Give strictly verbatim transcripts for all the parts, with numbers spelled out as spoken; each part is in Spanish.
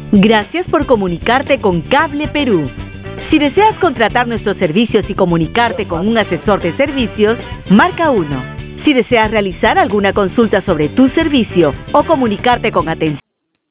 Gracias por comunicarte con Cable Perú. Si deseas contratar nuestros servicios y comunicarte con un asesor de servicios, marca uno. Si deseas realizar alguna consulta sobre tu servicio o comunicarte con atención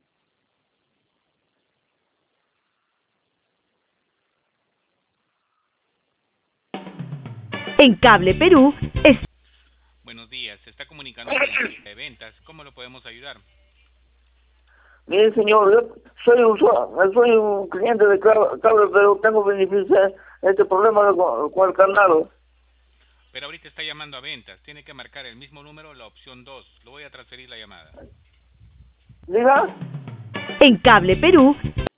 en Cable Perú, es... Buenos días, se está comunicando con el de ventas. ¿Cómo lo podemos ayudar? Mire, señor, yo soy un, soy un cliente de cable, pero tengo beneficio este problema con, con el canal. Pero ahorita está llamando a ventas. Tiene que marcar el mismo número, la opción dos. Lo voy a transferir la llamada. ¿Diga? En Cable Perú...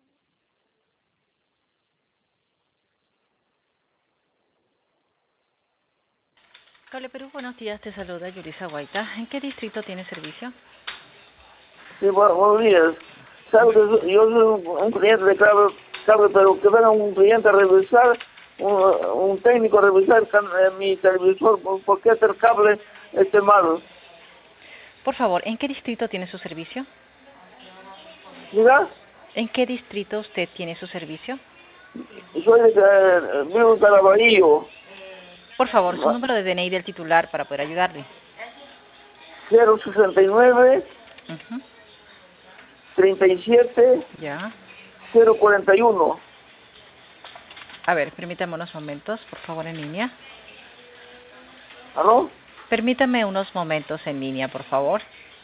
Cable Perú, buenos días, te saluda Yulisa Guaita. ¿En qué distrito tiene servicio? Sí, bueno, buenos días. Sabe que yo soy un, un cliente de cable, cable, pero que venga un cliente a revisar, un, un técnico a revisar can, eh, mi televisor, ¿por qué el cable esté malo? Por favor, ¿en qué distrito tiene su servicio? ¿Diga? ¿En qué distrito usted tiene su servicio? Soy de eh, vivo en Caraballo. Por favor, su número de D N I del titular para poder ayudarle. cero sesenta y nueve, Uh-huh. treinta y siete, Ya. cero cuarenta y uno. A ver, permítame unos momentos, por favor, en línea. ¿Aló? Permítame unos momentos en línea, por favor.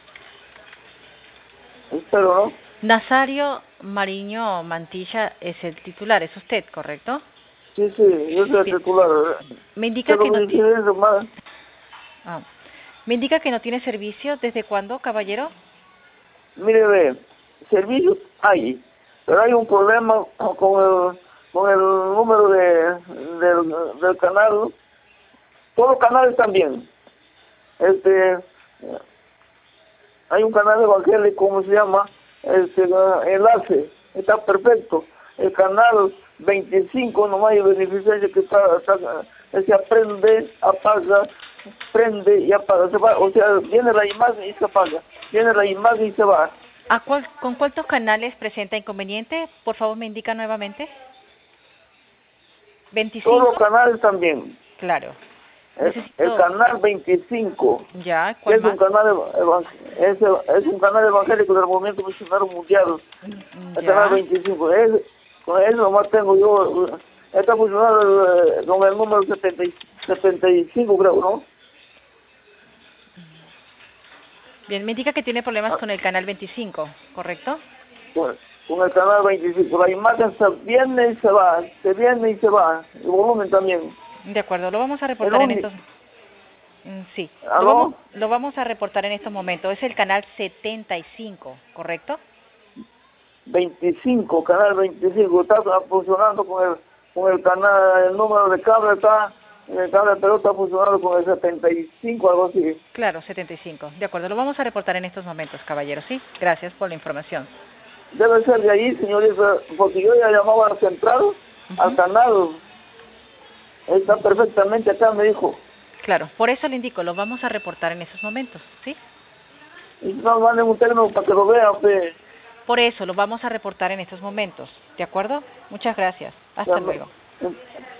Espero, ¿no? Nazario Mariño Mantilla es el titular, ¿es usted, correcto? Sí, sí, yo soy el Bien. titular. Me indica Pero que no me tiene... dice eso, ma- Ah. Me indica que no tiene servicio. ¿Desde cuándo, caballero? Mire, ve, servicio hay, pero hay un problema con el, con el número de, del, del canal. Todos los canales también. Este, hay un canal evangélico, ¿cómo se llama? Este, enlace, está perfecto. El canal veinticinco nomás hay beneficencia que está, está, se prende, apaga, prende y apaga, se va, o sea, viene la imagen y se apaga, viene la imagen y se va. ¿A cuál, ¿Con cuántos canales presenta inconveniente? Por favor, me indica nuevamente. veinticinco. Todos los canales también. Claro. El, Necesito... el canal veinticinco. Ya, Que ¿cuál es más? un canal evang- es, es un canal evangélico del Movimiento Misionero Mundial. El Ya. canal veinticinco. Es, con eso nomás tengo yo. Está funcionando el, con el número setenta y, setenta y cinco, creo, ¿no? Bien, me indica que tiene problemas Ah, con el canal veinticinco, ¿correcto? con, con el canal veinticinco. La imagen se viene y se va, se viene y se va. El volumen también. De acuerdo, lo vamos a El reportar en único. estos... Mm, Sí, lo ¿Aló? vamos, lo vamos a reportar en estos momentos. Es el canal setenta y cinco, ¿correcto? veinticinco, canal veinticinco, está funcionando con el, con el canal, el número de cable está, el cable pero está funcionando con el setenta y cinco, algo así. Claro, setenta y cinco. De acuerdo, lo vamos a reportar en estos momentos, caballero, ¿sí? Gracias por la información. Debe ser de ahí, señorita, porque yo ya llamaba al central, Uh-huh. al canal, está perfectamente acá, me dijo. Claro, por eso le indico, lo vamos a reportar en estos momentos, ¿sí? Y si no, manden un técnico para que lo vea, pues. Por eso lo vamos a reportar en estos momentos, ¿de acuerdo? Muchas gracias. Hasta Ya luego. me-